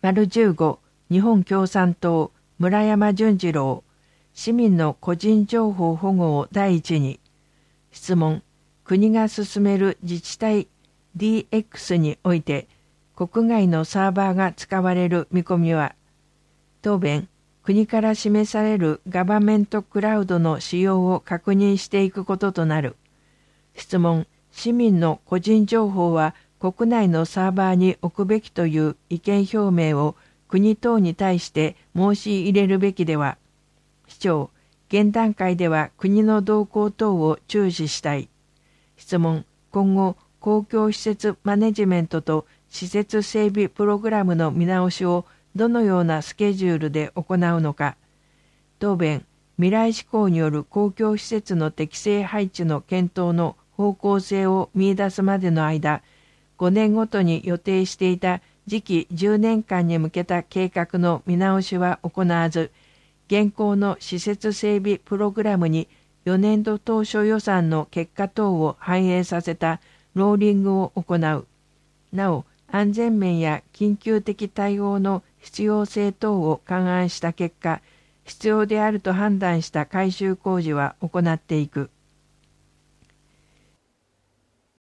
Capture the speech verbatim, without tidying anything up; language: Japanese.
丸じゅうご、日本共産党、村山淳二郎、市民の個人情報保護を第一に。質問、国が進める自治体 ディーエックス において、国外のサーバーが使われる見込みは。答弁、国から示されるガバメントクラウドの使用を確認していくこととなる。質問、市民の個人情報は国内のサーバーに置くべきという意見表明を国等に対して申し入れるべきでは。市長、現段階では国の動向等を注視したい。質問、今後、公共施設マネジメントと施設整備プログラムの見直しをどのようなスケジュールで行うのか。答弁、未来志向による公共施設の適正配置の検討の方向性を見出すまでの間、ごねんごとに予定していた次期じゅうねんかんに向けた計画の見直しは行わず、現行の施設整備プログラムによねんど当初予算の結果等を反映させたローリングを行う。なお、安全面や緊急的対応の必要性等を勘案した結果、必要であると判断した改修工事は行っていく。